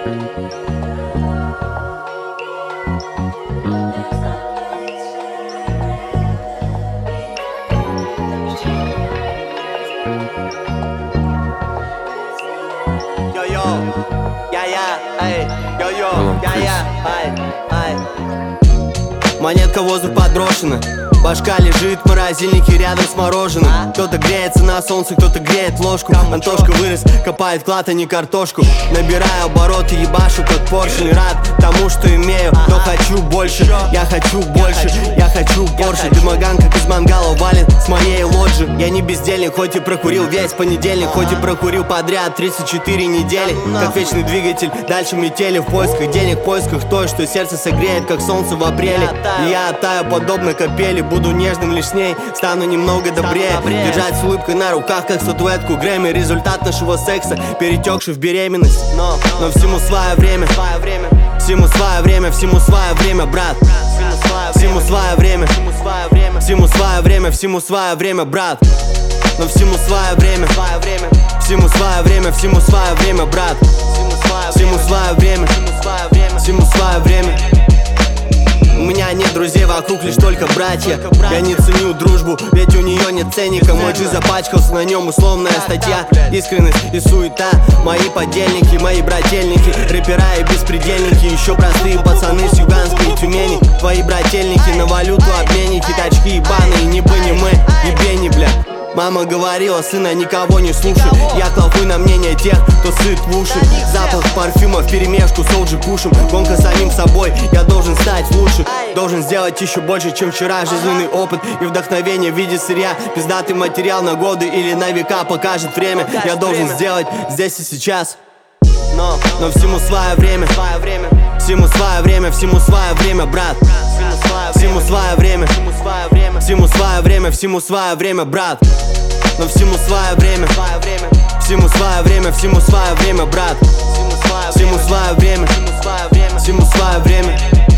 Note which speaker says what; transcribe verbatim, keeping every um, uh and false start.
Speaker 1: Монетка в воздух подброшена, башка лежит в морозильнике рядом с мороженым. Кто-то греется на солнце, кто-то греет ложку. Антошка вырос, копает клад, а не картошку. Набираю обороты, ебашу как поршень. Рад тому, что имею, но хочу больше. Я хочу больше, я хочу Порше. Дымоган, как из мангала, валит с моей лоджи. Я не бездельник, хоть и прокурил весь понедельник, хоть и прокурил подряд тридцать четыре недели. Как вечный двигатель, дальше метели в поисках денег, в поисках той, что сердце согреет, как солнце в апреле. И я оттаю подобно капели, буду нежным лишь с ней, стану немного добрее. Держать с улыбкой на руках, как статуэтку Грэмми. Результат нашего секса, перетекший в беременность. Но, но всему свое время, всему свое время, всему свое время, брат. Всему свое время, всему свое время, всему свое время, брат. Но всему свое время, всему свое время, всему свое время, брат. Всему свое время, всему свое время. У меня нет друзей, вокруг лишь только братья. Я не ценю дружбу, ведь у нее нет ценника. Мой джи запачкался, на нем условная статья. Искренность и суета, мои подельники, мои брательники. Рэпера и беспредельники, еще простые пацаны с Юганской и Тюмени. Твои брательники на валюту обменники, тачки ебаные, не бы не мы, ебени, бля. Мама говорила, сына, никого не слушай. Я клопы на мнение тех, кто сыт в уши. Запах парфюма вперемешку с олджи кушем. Гонка самим собой, я должен стать лучше. Должен сделать еще больше, чем вчера. Жизненный опыт и вдохновение в виде сырья. Пиздатый материал на годы или на века покажет время. Я должен сделать здесь и сейчас. Но, но всему свое время, всему свое время, всему свое время, брат. Всему свое время, всему свое время, всему свое время, брат. Но всему свое время, всему свое время, всему свое время, брат. Всему свое время, всему свое время.